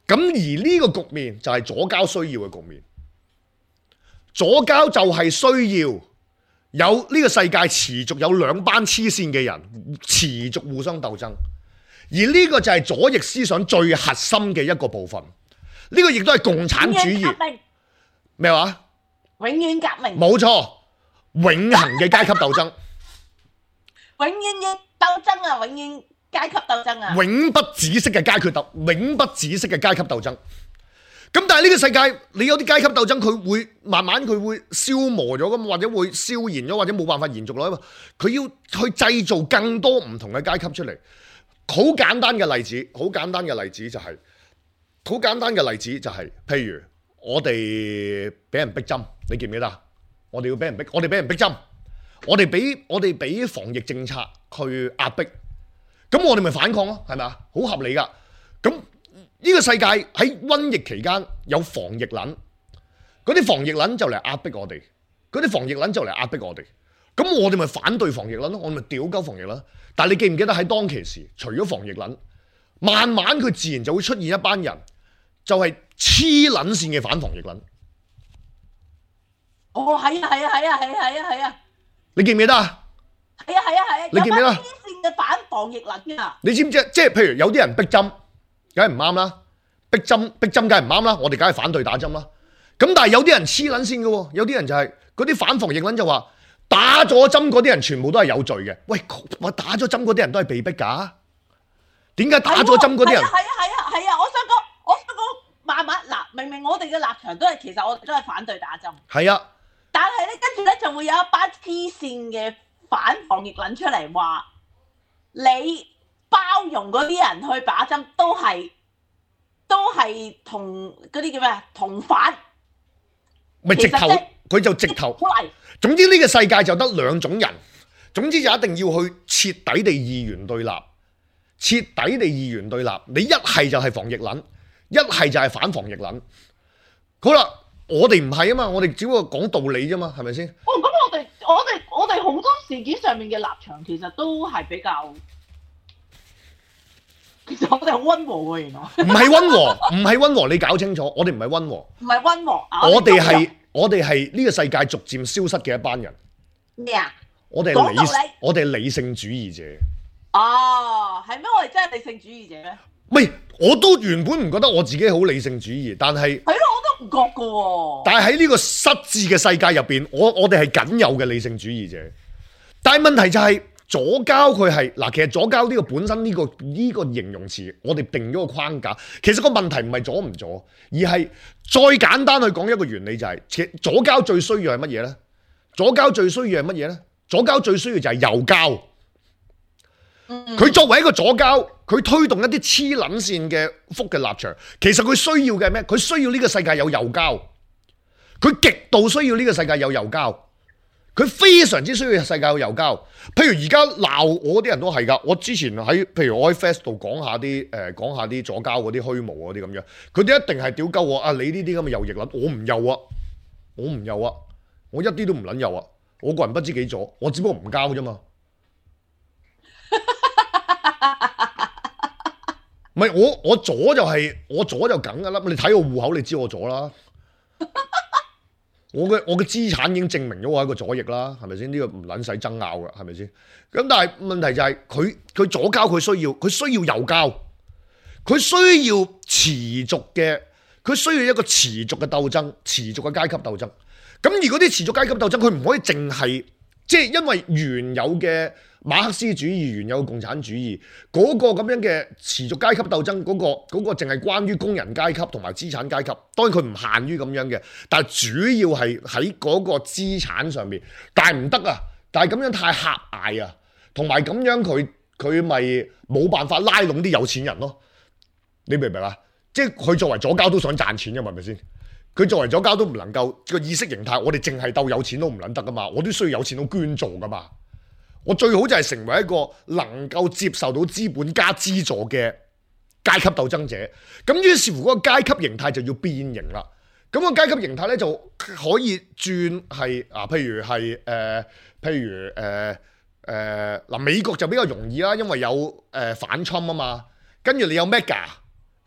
咁而呢個局面就係左膠需要嘅局面，左膠就係需要有呢個世界持續有兩班黐線嘅人持續互相鬥爭，而呢個就係左翼思想最核心嘅一個部分。呢個亦都係共產主義咩話？ 永遠革命， 冇錯，永恆嘅階級鬥爭， 永遠嘅鬥爭啊，永遠階級鬥爭啊， 永不止息嘅階級鬥，永不止息嘅階級鬥爭。咁但係呢個世界，你有啲階級鬥爭，佢會慢慢佢會消磨咗咁，或者會消延咗，或者冇辦法延續落去。佢要去製造更多唔同嘅階級出嚟。好簡單嘅例子，好簡單嘅例子就係，好簡單嘅例子就係，譬如我哋俾人逼針，你記唔記得？我哋要俾人逼，我哋俾人逼針，我哋俾我哋俾防疫政策去壓迫，咁我哋咪反抗咯，係咪啊？好合理噶。咁呢個世界喺瘟疫期間有防疫撚，嗰啲防疫撚就嚟壓迫我哋，嗰啲防疫撚就嚟壓迫我哋，咁我哋咪反對防疫撚咯，我哋咪屌鳩防疫撚。但係你記唔記得喺當其時，除咗防疫撚，慢慢佢自然就會出現一班人，就係黐撚線嘅反防疫撚。 哦，係啊，係啊，係啊，係啊，係啊，係啊， 你記唔記得啊？ 係啊，係啊，係啊， 你記唔記得？ 黐線嘅反防疫撚啊！ 你知唔知？即係譬如有啲人逼針，梗係唔啱啦，逼針逼針梗係唔啱啦，我哋梗係反對打針啦。咁但係有啲人黐撚線嘅喎，有啲人就係嗰啲反防疫撚就話。打咗針嗰啲人全部都係有罪嘅。喂，我打咗針嗰啲人都係被逼㗎。點解打咗針嗰啲人？ 係啊係啊係啊係啊！我想講，我想講，慢慢嗱，明明我哋嘅立場都係，其實我哋都係反對打針。 係啊。 但係咧，跟住咧就會有一班黐線嘅反防疫撚出嚟話，你包容嗰啲人去打針都係都係同嗰啲叫咩同反。 咪直頭，佢就直頭。總之呢個世界就得兩種人，總之就一定要去徹底地二元對立，徹底地二元對立。你一係就係防疫撚，一係就係反防疫撚。好啦，我哋唔係啊嘛，我哋只不過講道理啫嘛，係咪先？ 哦，咁我哋我哋我哋好多事件上面嘅立場其實都係比較，其實我哋好溫和喎，原來。唔係溫和，唔係溫和，你搞清楚，我哋唔係溫和。 唔係溫和， 我哋係。我哋係呢個世界逐漸消失嘅一班人。 咩啊？ 我哋理，我哋理性主義者。 哦，係咩？我哋真係理性主義者咩？ 喂，我都原本唔覺得我自己好理性主義，但係係咯，我都唔覺噶喎。但係喺呢個失智嘅世界入邊，我我哋係僅有嘅理性主義者。但係問題就係、是、左膠佢係嗱，其實左膠呢個本身呢、這個呢、這個形容詞，我哋定咗個框架。其實個問題唔係左唔左，而係再簡單去講一個原理就係、是，其實左膠最需要係乜嘢咧？左膠最需要係乜嘢咧？左膠最需要就係右膠。佢、嗯、作為一個左膠，佢推動一啲黐撚線嘅福嘅立場，其實佢需要嘅係咩？佢需要呢個世界有右膠，佢極度需要呢個世界有右膠。佢非常之需要世界有右膠，譬如而家鬧我啲人都係噶。我之前喺，譬如我喺 Fest 度講下啲誒，講下啲左膠嗰啲虛無嗰啲咁樣，佢哋一定係屌鳩我啊！你呢啲咁嘅右翼撚，我唔右啊，我唔右啊，我一啲都唔撚右啊！我個人不知幾左，我只不過唔交啫嘛。唔係我我左就係、是、我左就梗噶啦，你睇我戶口，你知我左啦。我嘅我嘅資產已經證明咗我係一個左翼啦，係咪先？呢、這個唔撚使爭拗嘅，係咪先？咁但係問題就係佢佢左膠佢需要佢需要右膠，佢需要持續嘅，佢需要一個持續嘅鬥爭，持續嘅階級鬥爭。咁而嗰啲持續階級鬥爭，佢唔可以淨係即係因為原有嘅馬克思主義、原有嘅共產主義嗰、那個咁樣嘅持續階級鬥爭，嗰、那個嗰、那個淨係關於工人階級同埋資產階級。當然佢唔限於咁樣嘅，但係主要係喺嗰個資產上面。但係唔得啊！但係咁樣太狹隘啊，同埋咁樣佢佢咪冇辦法拉攏啲有錢人咯？你明唔明啊？即係佢作為左膠都想賺錢嘅嘛，係咪先？佢作為左膠都唔能夠個意識形態，我哋淨係鬥有錢都唔撚得噶嘛，我都需要有錢都捐做噶嘛。我最好就係成為一個能夠接受到資本家資助嘅階級鬥爭者。咁於是乎嗰個階級形態就要變形啦。咁、個階級形態咧就可以轉係啊，譬如係誒、呃，譬如誒誒嗱，美國就比較容易啦，因為有誒、呃、反川啊嘛，跟住你有 mega。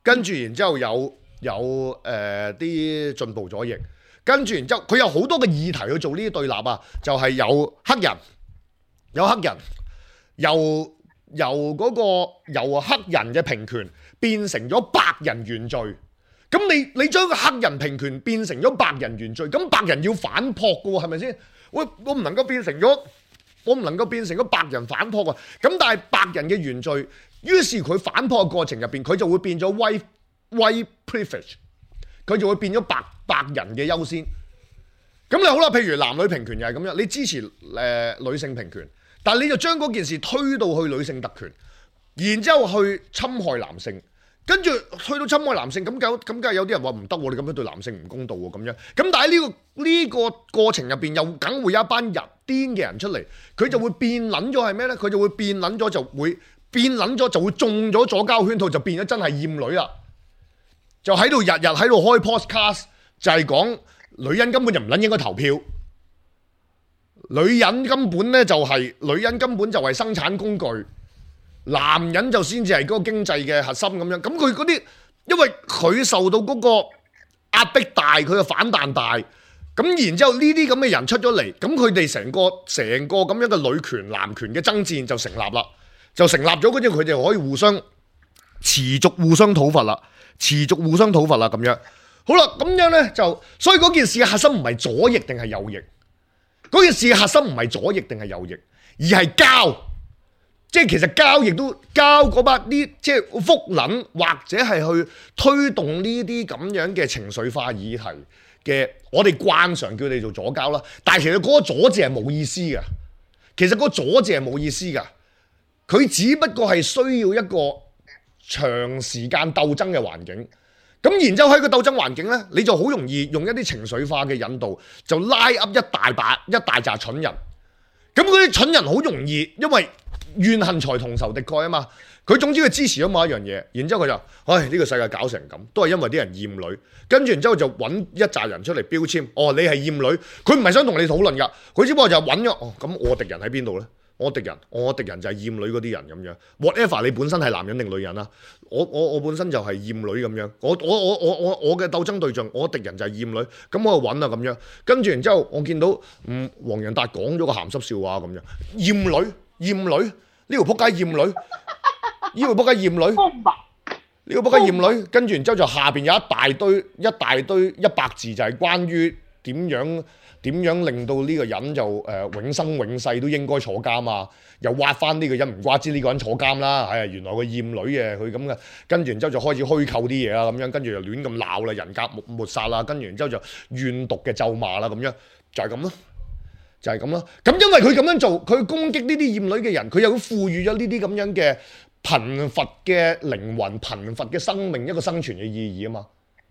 跟住然之後有有誒啲進步左翼，跟住然之後佢有好多嘅議題去做呢啲對立啊，就係、是、有黑人，有黑人，由由嗰、那個由黑人嘅平權變成咗白人原罪。咁你你將個黑人平權變成咗白人原罪，咁白人要反撲嘅喎，係咪先？我我唔能夠變成咗，我唔能夠變成咗白人反撲啊！咁但係白人嘅原罪，於是佢反撲嘅過程入邊，佢就會變咗 white white privilege， 佢就會變咗白白人嘅優先。咁你好啦，譬如男女平權又係咁樣，你支持誒、呃、女性平權，但係你就將嗰件事推到去女性特權，然之後去侵害男性。跟住去到侵害男性，咁梗咁梗係有啲人話唔得喎，你咁樣對男性唔公道喎，咁樣。咁但係呢個呢個過程入邊，又梗會有一班人癲嘅人出嚟，佢就會變撚咗係咩咧？佢就會變撚咗，就會變撚咗，就會中咗左膠圈套，就變咗真係厭女啦。就喺度日日喺度開 podcast，就係講女人根本就唔撚應該投票，女人根本咧就係女人根本就係生產工具。男人就先至係嗰個經濟嘅核心咁樣，咁佢嗰啲，因為佢受到嗰個壓迫大，佢嘅反彈大，咁然之後呢啲咁嘅人出咗嚟，咁佢哋成個成個咁樣嘅女權男權嘅爭戰就成立啦，就成立咗嗰啲佢哋可以互相持續互相討伐啦，持續互相討伐啦咁樣。好啦，咁樣呢，就，所以嗰件事嘅核心唔係左翼定係右翼，嗰件事嘅核心唔係左翼定係右翼，而係交。即係其實交亦都交嗰班啲即係福撚，或者係去推動呢啲咁樣嘅情緒化議題嘅，我哋慣常叫你做左交啦。但係其實嗰個左字係冇意思嘅，其實嗰個左字係冇意思嘅，佢只不過係需要一個長時間鬥爭嘅環境。咁然之後喺個鬥爭環境咧，你就好容易用一啲情緒化嘅引導，就拉噏一大把一大紮蠢人。咁嗰啲蠢人好容易，因為怨恨才同仇敵愾啊嘛，佢總之佢支持咗某一樣嘢，然之後佢就，唉呢、這個世界搞成咁，都係因為啲人厭女，跟住然之後就揾一紮人出嚟標籤，哦你係厭女，佢唔係想同你討論噶，佢只不過就揾咗，哦咁我敵人喺邊度呢？我敵人，我敵人就係厭女嗰啲人咁樣 ，whatever 你本身係男人定女人啊，我我我本身就係厭女咁樣，我我我我我我嘅鬥爭對象，我敵人就係厭女，咁我就揾啊咁樣，跟住然之後我見到嗯黃仁達講咗個鹹濕笑話咁樣，厭女厭女。呢條仆街厭女，呢條仆街厭女，呢個仆街厭女，跟住然之後就下邊有一大堆一大堆一百字，就係關於點樣點樣令到呢個人就誒、呃、永生永世都應該坐監啊！又挖翻呢個人唔瓜知呢個人坐監啦，係、哎、原來佢厭女嘅，佢咁嘅，跟住然之後就開始虛構啲嘢啦，咁樣跟住就亂咁鬧啦，人格抹抹殺啦，跟住然之後就怨毒嘅咒罵啦，咁樣就係咁咯。就係咁咯，咁因為佢咁樣做，佢攻擊呢啲厭女嘅人，佢又賦予咗呢啲咁樣嘅貧乏嘅靈魂、貧乏嘅生命一個生存嘅意義啊嘛。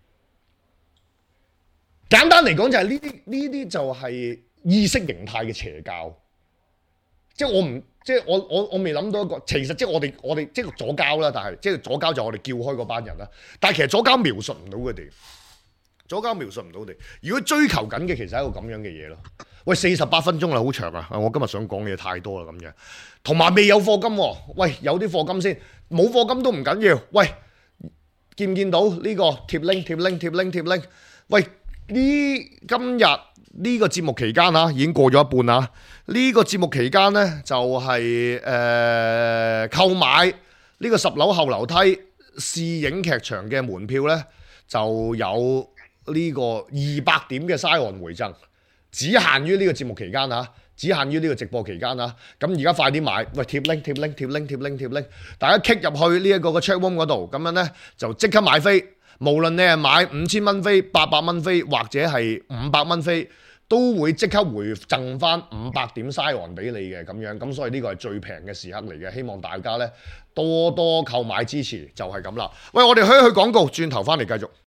簡單嚟講就係呢啲呢啲就係意識形態嘅邪教。即係我唔即係我我我未諗到一個，其實即係我哋我哋即係左膠啦，但係即係左膠就我哋叫開嗰班人啦。但係其實左膠描述唔到佢哋，左膠描述唔到佢哋。如果追求緊嘅其實係一個咁樣嘅嘢咯。喂，四十八分鐘啦，好長啊！我今日想講嘅嘢太多啦，咁樣，同埋未有課金喎。喂，有啲課金先，冇課金都唔緊要。喂，見唔見到呢個貼 link 貼 link 貼 link 貼 link？喂，呢今日呢個節目期間啊，已經過咗一半啦。呢個節目期間呢，就係誒購買呢個十樓後樓梯試影劇場嘅門票呢，就有呢個二百點嘅 sign-on 回贈。只限於呢個節目期間啊，只限於呢個直播期間啊。咁而家快啲買，喂貼 link 貼 link 貼 link 貼 link 貼 link，大家 click 入去呢一個個 chat room 嗰度，咁樣呢，就即刻買飛。無論你係買五千蚊飛、八百蚊飛或者係五百蚊飛，都會即刻回贈翻五百點 sign-on 俾你嘅咁樣。咁所以呢個係最平嘅時刻嚟嘅，希望大家呢多多購買支持，就係咁啦。喂，我哋去一去廣告，轉頭翻嚟繼續。